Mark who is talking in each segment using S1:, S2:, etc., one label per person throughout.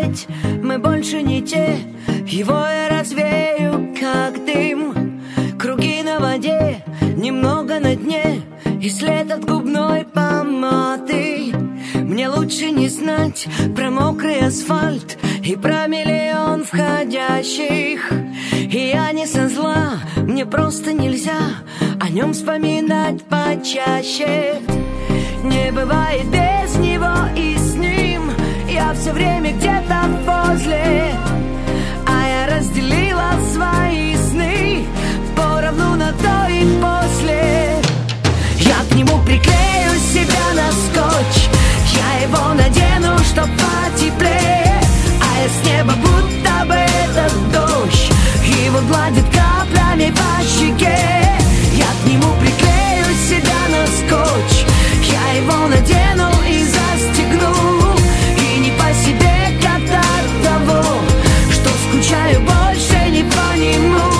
S1: знать, мы больше не те. Его я развею, как дым. Круги на воде, немного на дне, и след от губной помады. Мне лучше не знать про мокрый асфальт и про миллион входящих. И я не со зла, мне просто нельзя о нем вспоминать почаще. Не бывает без него и с ним, я все время где-то возле. А я разделила свои сны поровну на до и после. Я к нему приклею себя на скотч, я его надену, чтоб потеплее. А я с неба будто бы этот дождь, его гладит каплями по щеке. Я к нему приклею себя на скотч, я его надену и застегну. И не по себе как от того, что скучаю больше не по нему.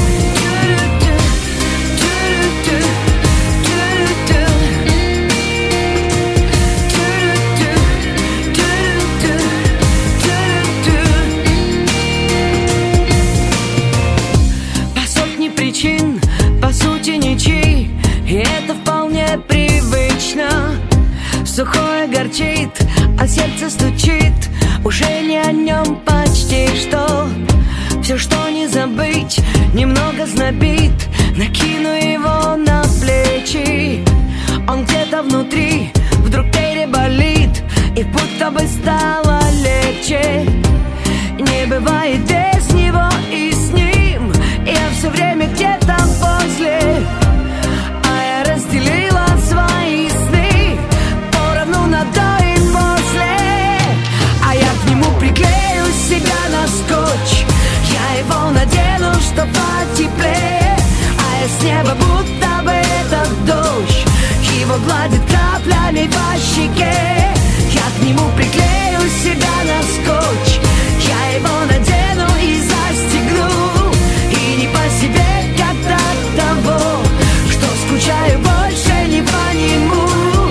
S1: По сути ничьи, и это вполне привычно. Сухое горчит, а сердце стучит, уже не о нем почти что. Все, что не забыть, немного знобит, накину его на плечи. Он где-то внутри вдруг переболит, и будто бы стало легче. Не бывает без него и с ним, я все время где-то возле. А я разделила свои сны поровну на до и после. А я к нему приклею себя на скотч, я его надену, чтоб потеплее. А я с неба будто бы этот дождь, его гладит каплями по щеке. Я к нему приклею себя на скотч, я его надену и застегну. И не по себе как от того, что скучаю больше не по нему.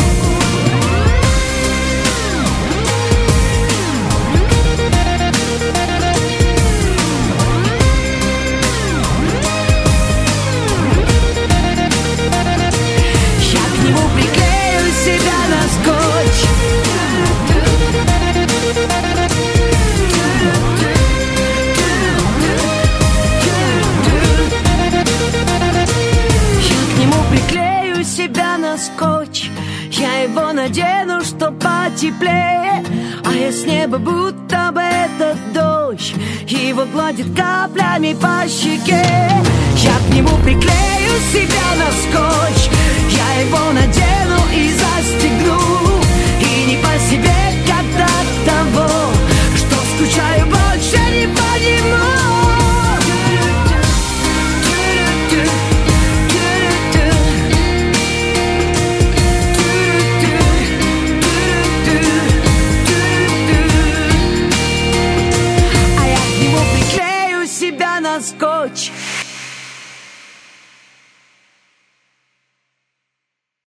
S1: Я к нему приклею себя на скотч. Приклею себя на скотч, я его надену, чтоб потеплее. А я с неба будто бы этот дождь, его гладит каплями по щеке. Я к нему приклею себя на скотч, я его надену и застегну. И не по себе